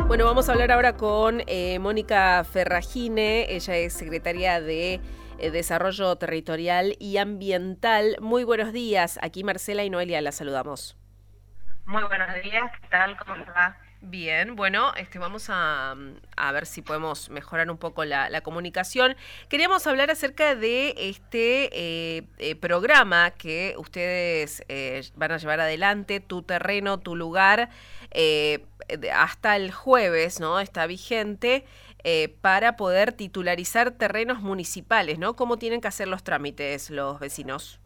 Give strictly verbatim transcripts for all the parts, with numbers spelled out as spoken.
Bueno, vamos a hablar ahora con eh, Mónica Ferragine. Ella es secretaria de eh, Desarrollo Territorial y Ambiental. Muy buenos días. Aquí Marcela y Noelia la saludamos. Muy buenos días, ¿qué tal? ¿Cómo les va? Bien, bueno, este, vamos a, a ver si podemos mejorar un poco la, la comunicación. Queríamos hablar acerca de este eh, eh, programa que ustedes eh, van a llevar adelante, Tu Terreno, Tu Lugar, eh, hasta el jueves, ¿no? Está vigente eh, para poder titularizar terrenos municipales, ¿no? ¿Cómo tienen que hacer los trámites los vecinos?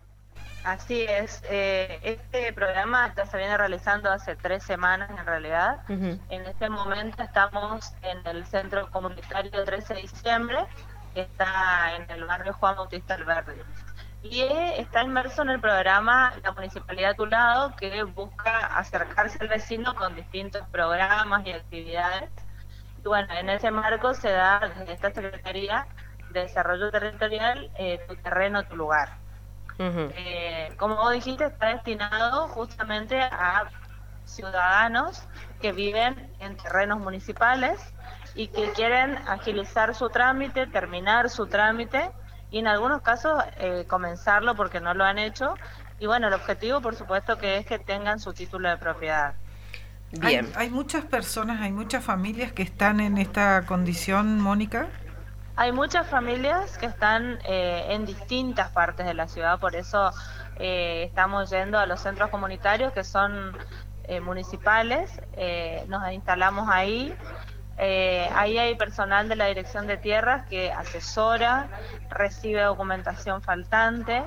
Así es, eh, este programa ya se viene realizando hace tres semanas en realidad. Uh-huh. En este momento estamos en el Centro Comunitario trece de diciembre, que está en el barrio Juan Bautista Alberdi. Y eh, está inmerso en el programa La Municipalidad a tu Lado, que busca acercarse al vecino con distintos programas y actividades. Y bueno, en ese marco se da desde esta Secretaría de Desarrollo Territorial eh, Tu Terreno, Tu Lugar. Uh-huh. Eh, como vos dijiste, está destinado justamente a ciudadanos que viven en terrenos municipales y que quieren agilizar su trámite, terminar su trámite y en algunos casos eh, comenzarlo porque no lo han hecho. Y bueno, el objetivo por supuesto que es que tengan su título de propiedad. Bien. Hay, hay muchas personas, hay muchas familias que están en esta condición, Mónica. Hay muchas familias que están eh, en distintas partes de la ciudad, por eso eh, estamos yendo a los centros comunitarios que son eh, municipales, eh, nos instalamos ahí, eh, ahí hay personal de la Dirección de Tierras que asesora, recibe documentación faltante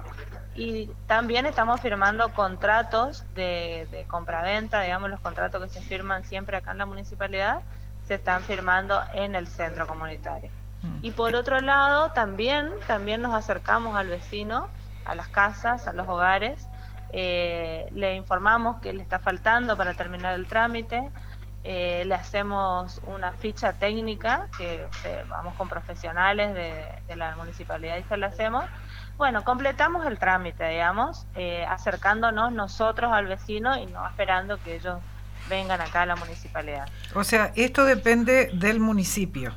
y también estamos firmando contratos de, de compraventa, digamos los contratos que se firman siempre acá en la municipalidad, se están firmando en el centro comunitario. Y por otro lado, también, también nos acercamos al vecino, a las casas, a los hogares, eh, le informamos que le está faltando para terminar el trámite, eh, le hacemos una ficha técnica, que eh, vamos con profesionales de, de la municipalidad y se la hacemos. Bueno, completamos el trámite, digamos, eh, acercándonos nosotros al vecino y no esperando que ellos vengan acá a la municipalidad. O sea, esto depende del municipio.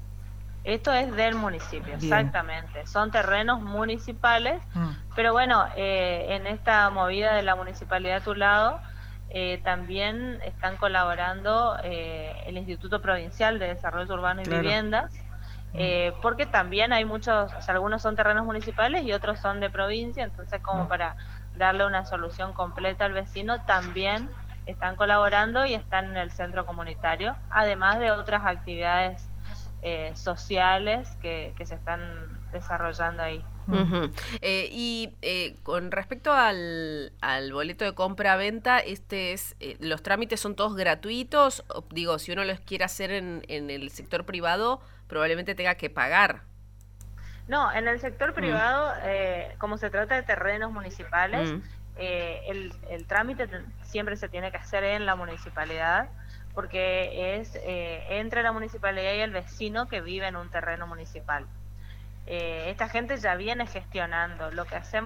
Esto es del municipio, Bien. Exactamente. Son terrenos municipales, mm. pero bueno, eh, en esta movida de la Municipalidad de Tu Lado, eh, también están colaborando eh, el Instituto Provincial de Desarrollo Urbano y claro. Viviendas, eh, porque también hay muchos, o sea, algunos son terrenos municipales y otros son de provincia, entonces como mm. para darle una solución completa al vecino, también están colaborando y están en el centro comunitario, además de otras actividades Eh, sociales que, que se están desarrollando ahí. Uh-huh. Eh, y eh, con respecto al, al boleto de compra-venta, este es, eh, ¿los trámites son todos gratuitos? O, digo, si uno los quiere hacer en, en el sector privado, probablemente tenga que pagar. No, en el sector privado, mm. eh, como se trata de terrenos municipales, mm. eh, el, el trámite siempre se tiene que hacer en la municipalidad, porque es eh, entre la municipalidad y el vecino que vive en un terreno municipal. Eh, esta gente ya viene gestionando lo que hacemos.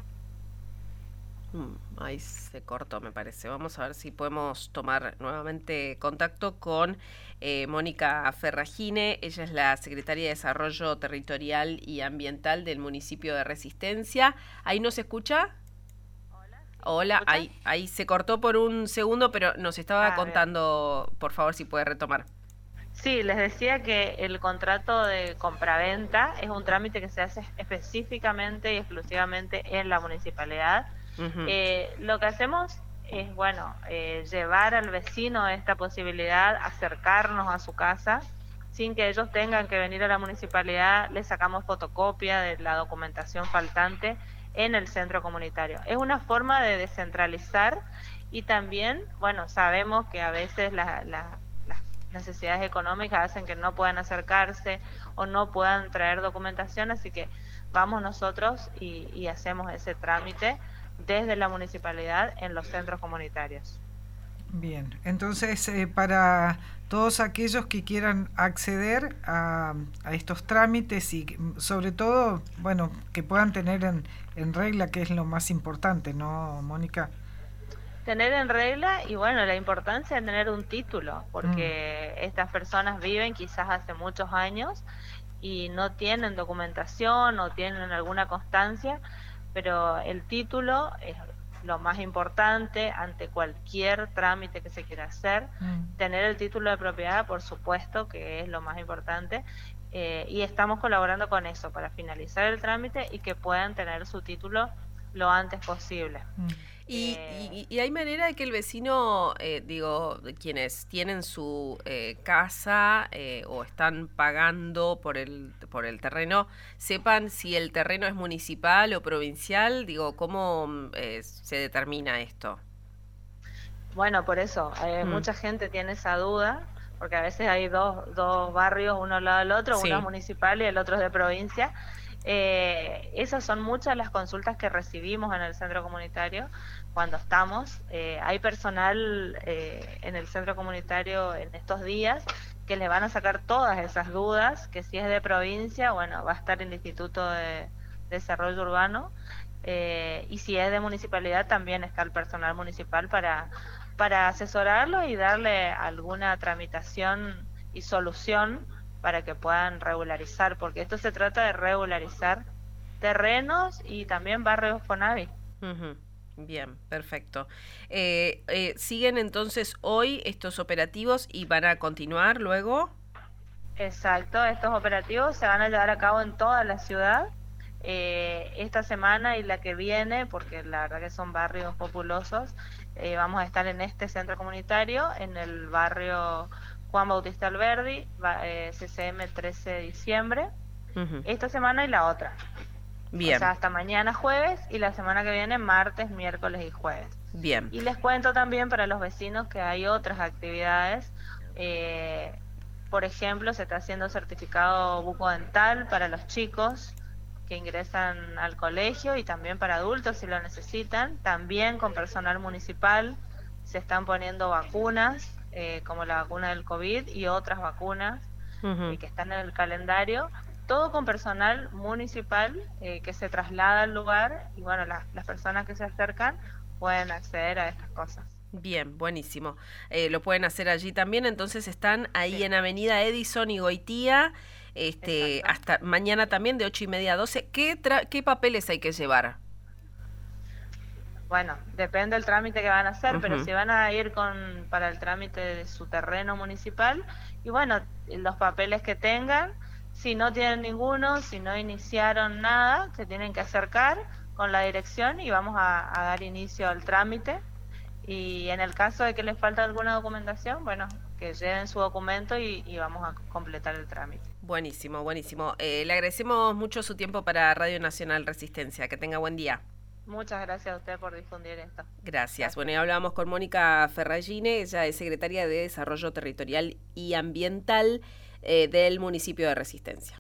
Mm, ahí se cortó, me parece. Vamos a ver si podemos tomar nuevamente contacto con eh, Mónica Ferragine. Ella es la secretaria de Desarrollo Territorial y Ambiental del municipio de Resistencia. ¿Ahí nos escucha? Hola, ahí, ahí se cortó por un segundo, pero nos estaba ah, contando, bien. Por favor, si puede retomar. Sí, les decía que el contrato de compraventa es un trámite que se hace específicamente y exclusivamente en la municipalidad. Uh-huh. Eh, lo que hacemos es, bueno, eh, llevar al vecino esta posibilidad, acercarnos a su casa, sin que ellos tengan que venir a la municipalidad, les sacamos fotocopia de la documentación faltante en el centro comunitario. Es una forma de descentralizar y también, bueno, sabemos que a veces la, la, las necesidades económicas hacen que no puedan acercarse o no puedan traer documentación, así que vamos nosotros y, y hacemos ese trámite desde la municipalidad en los centros comunitarios. Bien, entonces eh, para todos aquellos que quieran acceder a, a estos trámites y sobre todo, bueno, que puedan tener en, en regla, que es lo más importante, ¿no, Mónica? tener en regla y bueno, la importancia de tener un título, porque mm. estas personas viven quizás hace muchos años y no tienen documentación o tienen alguna constancia, pero el título es lo más importante ante cualquier trámite que se quiera hacer. Mm. Tener el título de propiedad, por supuesto, que es lo más importante, eh, y estamos colaborando con eso para finalizar el trámite y que puedan tener su título lo antes posible. Mm. Y, eh, y, y hay manera de que el vecino, eh, digo, quienes tienen su eh, casa eh, o están pagando por el por el terreno, sepan si el terreno es municipal o provincial. Digo, ¿cómo eh, se determina esto? Bueno, por eso, eh, mm. mucha gente tiene esa duda, porque a veces hay dos, dos barrios, uno al lado del otro, sí. Uno es municipal y el otro es de provincia. Eh, esas son muchas las consultas que recibimos en el centro comunitario cuando estamos. Eh, hay personal eh, en el centro comunitario en estos días que les van a sacar todas esas dudas, que si es de provincia, bueno, va a estar el Instituto de Desarrollo Urbano, eh, y si es de municipalidad también está el personal municipal para, para asesorarlo y darle alguna tramitación y solución para que puedan regularizar, porque esto se trata de regularizar terrenos y también barrios Fonavi. Uh-huh. Bien, perfecto. Eh, eh, ¿Siguen entonces hoy estos operativos y van a continuar luego? Exacto, estos operativos se van a llevar a cabo en toda la ciudad eh, esta semana y la que viene, porque la verdad que son barrios populosos. Eh, vamos a estar en este centro comunitario, en el barrio Juan Bautista Alberdi, eh, C C M trece de diciembre, uh-huh. Esta semana y la otra. Bien. O sea, hasta mañana jueves y la semana que viene martes, miércoles y jueves. Bien. Y les cuento también para los vecinos que hay otras actividades. Eh, por ejemplo, se está haciendo certificado bucodental para los chicos que ingresan al colegio y también para adultos si lo necesitan. También con personal municipal se están poniendo vacunas. Eh, como la vacuna del COVID y otras vacunas uh-huh. eh, que están en el calendario, todo con personal municipal eh, que se traslada al lugar y bueno, la, las personas que se acercan pueden acceder a estas cosas. Bien, buenísimo. Eh, lo pueden hacer allí también, entonces están ahí sí. En Avenida Edison y Goitía, este, hasta mañana también de ocho y media a doce. ¿Qué, tra- ¿Qué papeles hay que llevar? Bueno, depende del trámite que van a hacer, uh-huh. Pero si van a ir con para el trámite de su terreno municipal, y bueno, los papeles que tengan, si no tienen ninguno, si no iniciaron nada, se tienen que acercar con la dirección y vamos a, a dar inicio al trámite. Y en el caso de que les falta alguna documentación, bueno, que lleven su documento y, y vamos a completar el trámite. Buenísimo, buenísimo. Eh, le agradecemos mucho su tiempo para Radio Nacional Resistencia. Que tenga buen día. Muchas gracias a usted por difundir esto. Gracias. Gracias. Bueno, y hablábamos con Mónica Ferragine, ella es secretaria de Desarrollo Territorial y Ambiental eh, del municipio de Resistencia.